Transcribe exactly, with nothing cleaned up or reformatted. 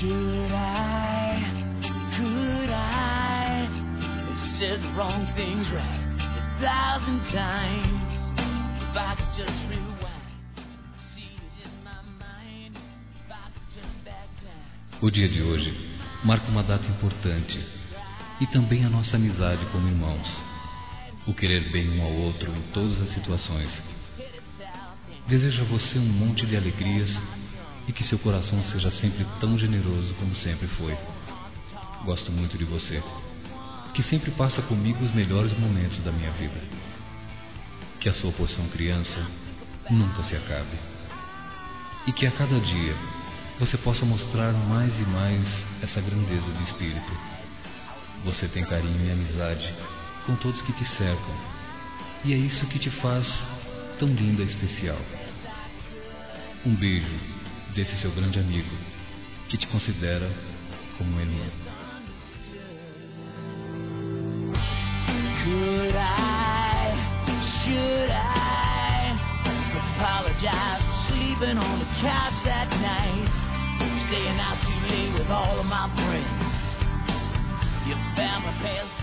Should I, could I have said the wrong things right a thousand times? If I could just rewind, see it in my mind. If I could turn back time. O dia de hoje marca uma data importante e também a nossa amizade como irmãos. O querer bem um ao outro em todas as situações. Desejo a você um monte de alegrias e que seu coração seja sempre tão generoso como sempre foi. Gosto muito de você, que sempre passa comigo os melhores momentos da minha vida. Que a sua porção criança nunca se acabe. E que a cada dia você possa mostrar mais e mais essa grandeza de espírito. Você tem carinho e amizade com todos que te cercam, e é isso que te faz tão linda e especial. Um beijo desse seu grande amigo, que te considera como um irmão. Could I, should I apologize for sleeping on the couch that night, staying out too late with all of my friends? Your family past